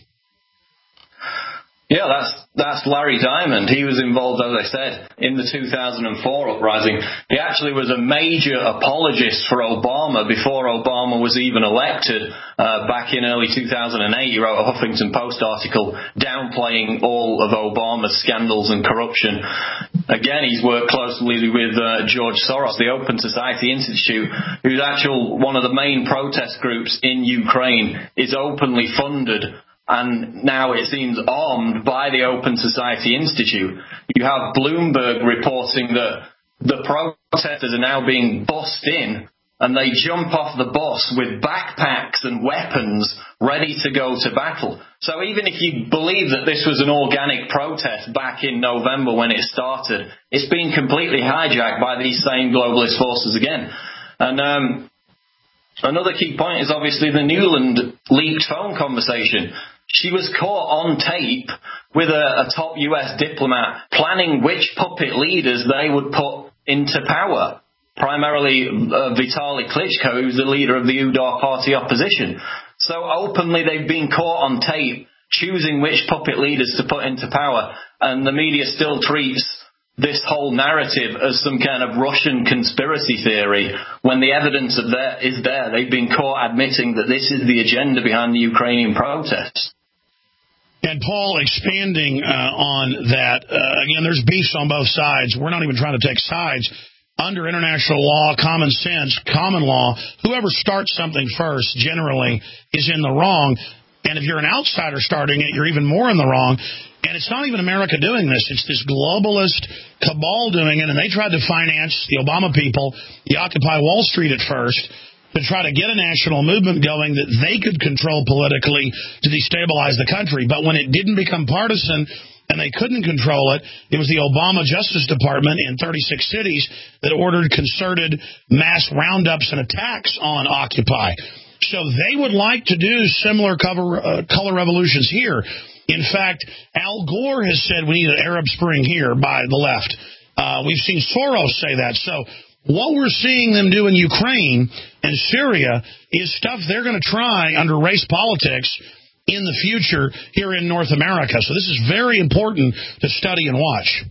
P: Yeah, that's Larry Diamond. He was involved, as I said, in the 2004 uprising. He actually was a major apologist for Obama before Obama was even elected. Back in early 2008, he wrote a Huffington Post article downplaying all of Obama's scandals and corruption. Again, he's worked closely with George Soros, the Open Society Institute, who's one of the main protest groups in Ukraine, is openly funded and now it seems armed by the Open Society Institute. You have Bloomberg reporting that the protesters are now being bussed in, and they jump off the bus with backpacks and weapons ready to go to battle. So even if you believe that this was an organic protest back in November when it started, it's been completely hijacked by these same globalist forces again. And another key point is obviously the Nuland leaked phone conversation. She was caught on tape with a top US diplomat planning which puppet leaders they would put into power, primarily Vitaly Klitschko, who's the leader of the UDAR party opposition. So openly they've been caught on tape choosing which puppet leaders to put into power, and the media still treats this whole narrative as some kind of Russian conspiracy theory when the evidence is there. They've been caught admitting that this is the agenda behind the Ukrainian protests.
B: And Paul, expanding on that, again, there's beefs on both sides. We're not even trying to take sides. under international law, common sense, common law, whoever starts something first generally is in the wrong. And if you're an outsider starting it, you're even more in the wrong. And it's not even America doing this. It's this globalist cabal doing it. And they tried to finance the Obama people, the Occupy Wall Street at first, to try to get a national movement going that they could control politically to destabilize the country. But when it didn't become partisan and they couldn't control it, it was the Obama Justice Department in 36 cities that ordered concerted mass roundups and attacks on Occupy. So they would like to do similar color revolutions here. In fact, Al Gore has said we need an Arab Spring here by the left. We've seen Soros say that. So what we're seeing them do in Ukraine and Syria is stuff they're going to try under race politics in the future here in North America. So this is very important to study and watch.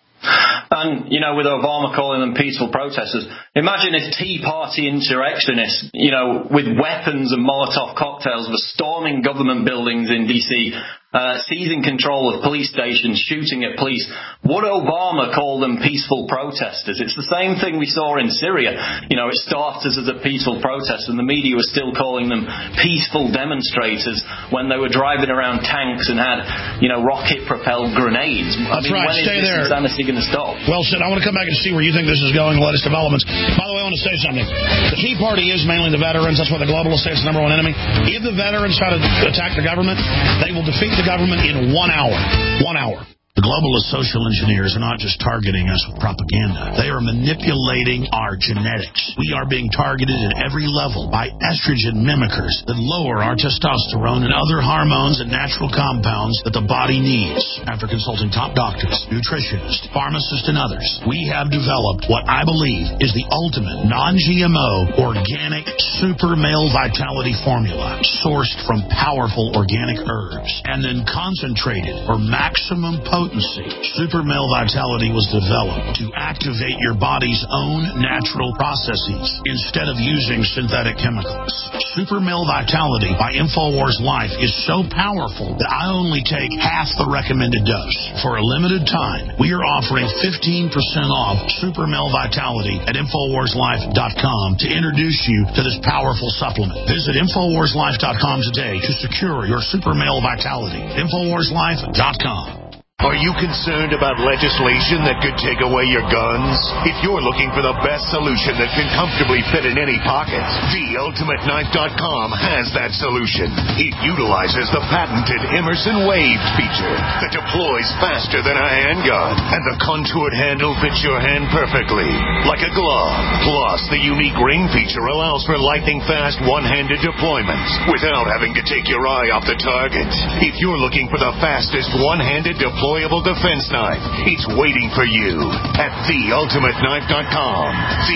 P: And, you know, with Obama calling them peaceful protesters, imagine if Tea Party insurrectionists, you know, with weapons and Molotov cocktails were storming government buildings in D.C., seizing control of police stations, shooting at police. Would Obama call them peaceful protesters? It's the same thing we saw in Syria. You know, it started as a peaceful protest, and the media was still calling them peaceful demonstrators when they were driving around tanks and had, you know, rocket-propelled grenades.
B: That's right.
P: When
B: Stay
P: is this
B: there.
P: insanity going to stop?
B: Well said. I want to come back and see where you think this is going, the latest developments. By the way, I want to say something. The Tea Party is mainly the veterans. That's why the globalists say it's the number one enemy. If the veterans try to attack the government, they will defeat the government in 1 hour. 1 hour. The globalist social engineers are not just targeting us with propaganda. They are manipulating our genetics. We are being targeted at every level by estrogen mimickers that lower our testosterone and other hormones and natural compounds that the body needs. After consulting top doctors, nutritionists, pharmacists, and others, we have developed what I believe is the ultimate non-GMO organic super male vitality formula sourced from powerful organic herbs and then concentrated for maximum potency. Super Male Vitality was developed to activate your body's own natural processes instead of using synthetic chemicals. Super Male Vitality by InfoWars Life is so powerful that I only take half the recommended dose. For a limited time, we are offering 15% off Super Male Vitality at InfoWarsLife.com to introduce you to this powerful supplement. Visit InfoWarsLife.com today to secure your Super Male Vitality. InfoWarsLife.com.
Q: Are you concerned about legislation that could take away your guns? If you're looking for the best solution that can comfortably fit in any pocket, TheUltimateKnife.com has that solution. It utilizes the patented Emerson Waved feature that deploys faster than a handgun, and the contoured handle fits your hand perfectly, like a glove. Plus, the unique ring feature allows for lightning-fast one-handed deployments without having to take your eye off the target. If you're looking for the fastest one-handed deployable defense knife, it's waiting for you at TheUltimateKnife.com.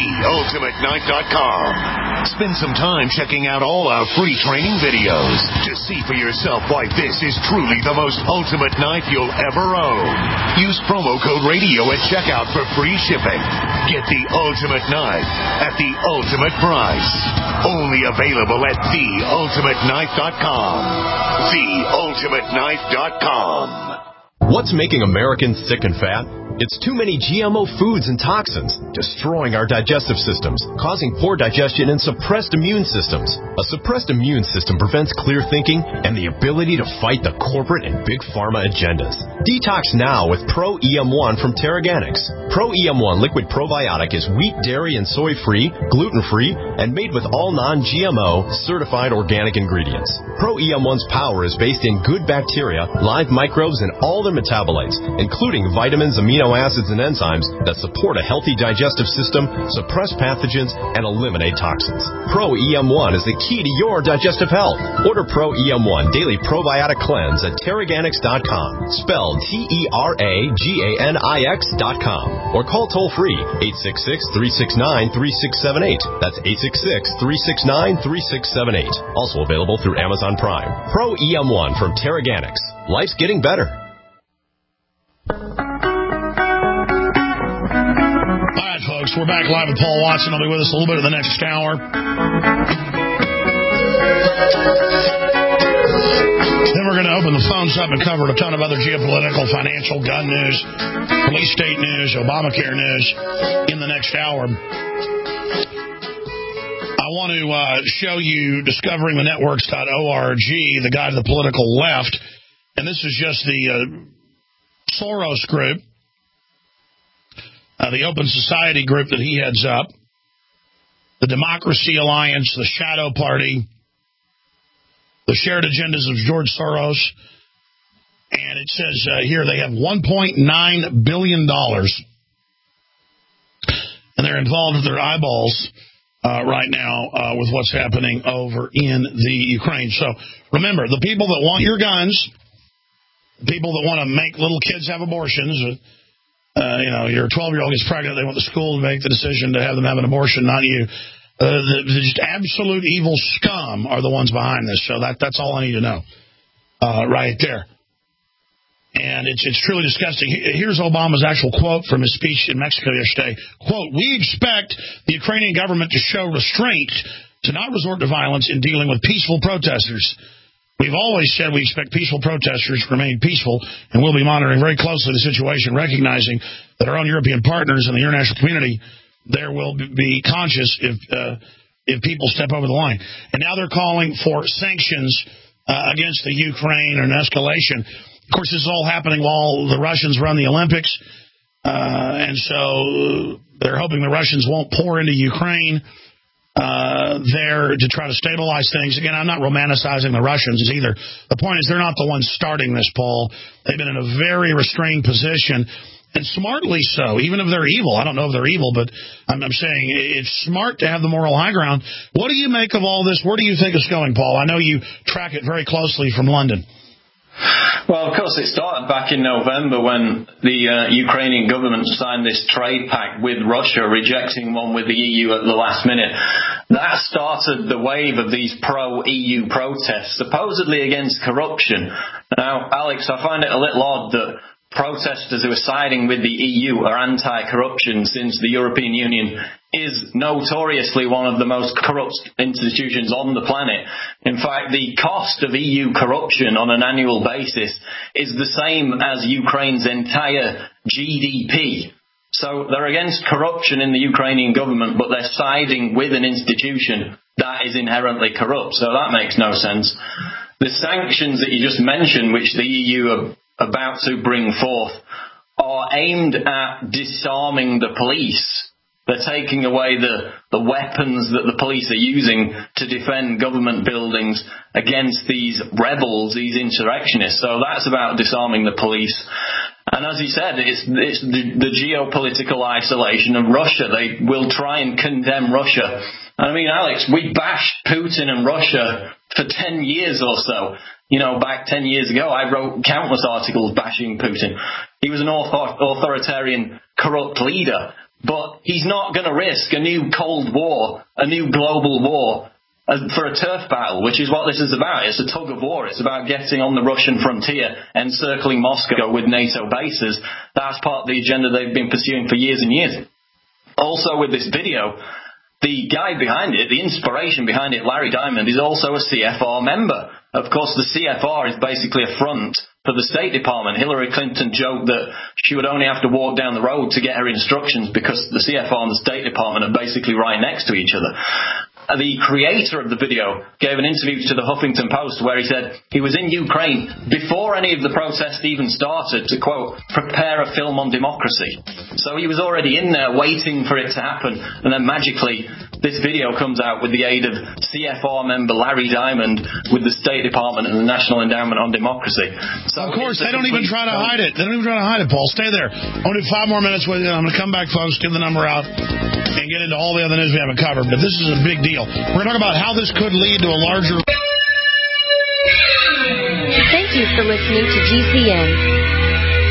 Q: TheUltimateKnife.com. Spend some time checking out all our free training videos to see for yourself why this is truly the most ultimate knife you'll ever own. Use promo code RADIO at checkout for free shipping. Get the ultimate knife at the ultimate price. Only available at TheUltimateKnife.com. TheUltimateKnife.com.
R: What's making Americans sick and fat? It's too many GMO foods and toxins, destroying our digestive systems, causing poor digestion and suppressed immune systems. A suppressed immune system prevents clear thinking and the ability to fight the corporate and big pharma agendas. Detox now with Pro EM1 from Terraganics. Pro EM1 liquid probiotic is wheat, dairy, and soy-free, gluten-free, and made with all non-GMO, certified organic ingredients. Pro EM1's power is based in good bacteria, live microbes, and all their metabolites, including vitamins, amino acids, and enzymes that support a healthy digestive system, suppress pathogens, and eliminate toxins. Pro EM1 is the key to your digestive health. Order Pro EM1 Daily Probiotic Cleanse at Terraganics.com, spelled TERAGANIX.com, or call toll-free 866-369-3678. That's 866-369-3678. Also available through Amazon Prime. Pro EM1 from Terraganics. Life's getting better.
B: All right, folks, we're back live with Paul Watson. He'll be with us a little bit in the next hour. Then we're going to open the phones up and cover a ton of other geopolitical, financial, gun news, police state news, Obamacare news in the next hour. I want to show you discoveringthenetworks.org, the guide to the political left. And this is just the Soros group, the Open Society group that he heads up, the Democracy Alliance, the Shadow Party, the shared agendas of George Soros. And it says here they have $1.9 billion. And they're involved with their eyeballs right now with what's happening over in the Ukraine. So remember, the people that want your guns, the people that want to make little kids have abortions, your 12-year-old gets pregnant, they want the school to make the decision to have them have an abortion, not you. The just absolute evil scum are the ones behind this. So that's all I need to know right there. And it's truly disgusting. Here's Obama's actual quote from his speech in Mexico yesterday. Quote, "We expect the Ukrainian government to show restraint, to not resort to violence in dealing with peaceful protesters. We've always said we expect peaceful protesters to remain peaceful, and we'll be monitoring very closely the situation, recognizing that our own European partners and the international community there will be conscious if people step over the line." And now they're calling for sanctions against the Ukraine and escalation. Of course, this is all happening while the Russians run the Olympics, and so they're hoping the Russians won't pour into Ukraine there to try to stabilize things. Again, I'm not romanticizing the Russians either. The point is they're not the ones starting this, Paul. They've been in a very restrained position, and smartly so, even if they're evil. I don't know if they're evil, but I'm saying it's smart to have the moral high ground. What do you make of all this? Where do you think it's going, Paul? I know you track it very closely from London.
P: Well, of course, it started back in November when the Ukrainian government signed this trade pact with Russia, rejecting one with the EU at the last minute. That started the wave of these pro-EU protests, supposedly against corruption. Now, Alex, I find it a little odd that protesters who are siding with the EU are anti-corruption, since the European Union is notoriously one of the most corrupt institutions on the planet. In fact, the cost of EU corruption on an annual basis is the same as Ukraine's entire GDP. So they're against corruption in the Ukrainian government, but they're siding with an institution that is inherently corrupt. So that makes no sense. The sanctions that you just mentioned, which the EU are about to bring forth, are aimed at disarming the police. They're taking away the weapons that the police are using to defend government buildings against these rebels, these insurrectionists. So that's about disarming the police. And as he said, it's the geopolitical isolation of Russia. They will try and condemn Russia. I mean, Alex, we bashed Putin and Russia for 10 years or so. Back 10 years ago, I wrote countless articles bashing Putin. He was an authoritarian, corrupt leader. But he's not going to risk a new Cold War, a new global war, for a turf battle, which is what this is about. It's a tug of war. It's about getting on the Russian frontier, encircling Moscow with NATO bases. That's part of the agenda they've been pursuing for years and years. Also, with this video, the guy behind it, the inspiration behind it, Larry Diamond, is also a CFR member. Of course, the CFR is basically a front for the State Department. Hillary Clinton joked that she would only have to walk down the road to get her instructions because the CFR and the State Department are basically right next to each other. The creator of the video gave an interview to the Huffington Post where he said he was in Ukraine before any of the protests even started to, quote, prepare a film on democracy. So he was already in there waiting for it to happen, and then magically this video comes out with the aid of CFR member Larry Diamond with the State Department and the National Endowment on Democracy. So
B: of course, they don't even try to hide it. They don't even try to hide it, Paul. Stay there. I want to do 5 more minutes with you. I'm going to come back, folks, give the number out, and get into all the other news we haven't covered. But this is a big deal. We're going to talk about how this could lead to a larger...
S: Thank you for listening to GCN.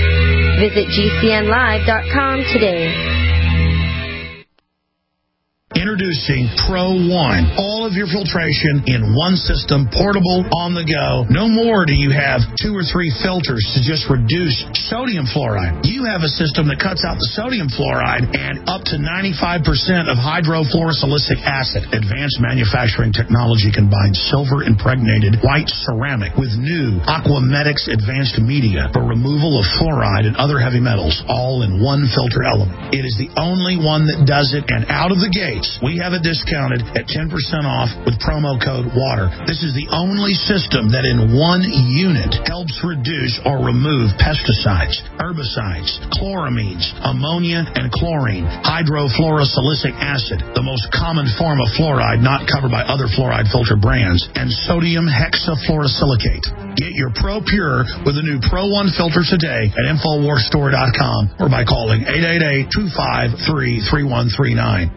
S: Visit GCNlive.com today.
B: Introducing Pro One. All of your filtration in one system, portable, on the go. No more do you have 2 or 3 filters to just reduce sodium fluoride. You have a system that cuts out the sodium fluoride and up to 95% of hydrofluorosilicic acid. Advanced manufacturing technology combines silver-impregnated white ceramic with new Aquamedics advanced media for removal of fluoride and other heavy metals, all in one filter element. It is the only one that does it, and out of the gates, we have it discounted at 10% off with promo code WATER. This is the only system that in one unit helps reduce or remove pesticides, herbicides, chloramines, ammonia, and chlorine, hydrofluorosilicic acid, the most common form of fluoride not covered by other fluoride filter brands, and sodium hexafluorosilicate. Get your Pro Pure with the new Pro One filter today at InfoWarsStore.com or by calling 888-253-3139.